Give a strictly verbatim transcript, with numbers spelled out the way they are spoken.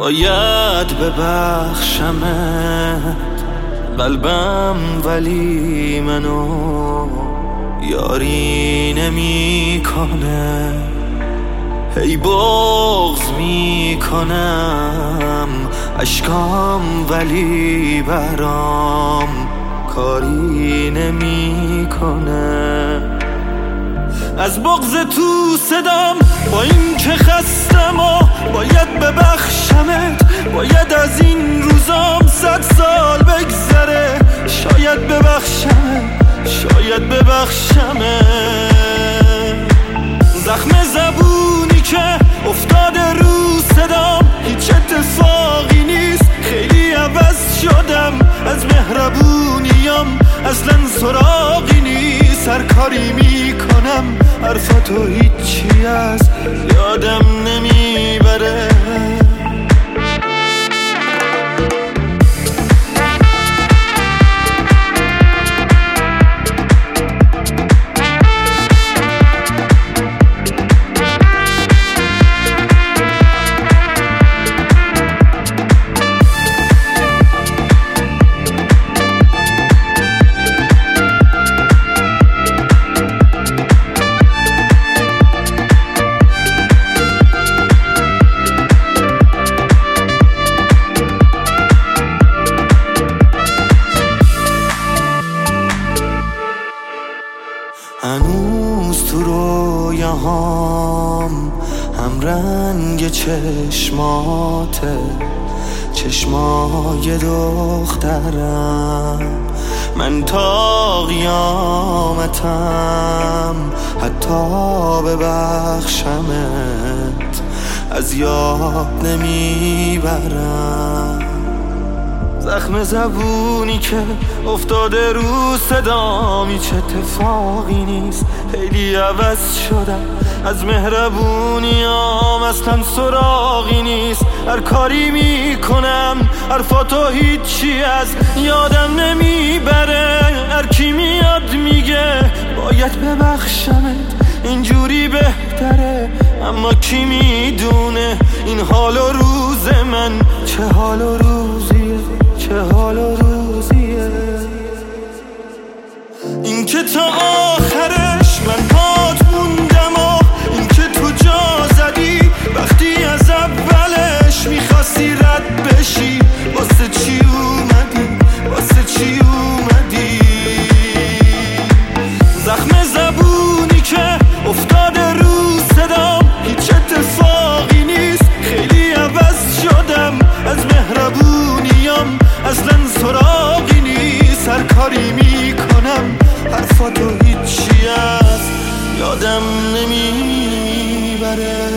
باید ببخشمت قلبم، ولی منو یاری نمی کنه. هی بغض می کنم اشکام، ولی برام کاری نمی کنه. از بغض تو صدام با این که خستم و باید ببخشمت. باید از این روزام صد سال بگذره، شاید ببخشمت، شاید ببخشمت. زخم زبونی که افتاده رو صدام هیچ اتفاقی نیست، خیلی عوض شدم. از مهربونیم اصلا سراغی نیست. هر کاری میکنم حرفاتو هیچی از یادم نمیبره. هنوز تو رویاهام هم رنگ چشماته، چشمای دخترم. من تا قیامتم حتی ببخشمت از یاد نمیبرم. زخم زبونی که افتاده رو صدام هیچ اتفاقی نیست، خیلی عوض شدم. از مهربونیام اصلا سراغی نیست. هر کاری میکنم حرفاتو هیچی از یادم نمیبره. هر کی میاد میگه باید ببخشمت، اینجوری بهتره. اما کی میدونه این حال و روز من چه حال و روزیه، چه حال و روزیه. این که تا آخرش من پات موندم و این که تو جا زدی وقتی از اولش میخواستی رد بشی. واسه چی اومدی، واسه چی اومدی؟ زخم زبونی که افتاده رو صدام هیچ اتفاقی نیست، خیلی عوض شدم. از مهربونیم اصلا سراغی نیست. هر کاری میکنم حرفاتو هیچی از یادم نمیبره.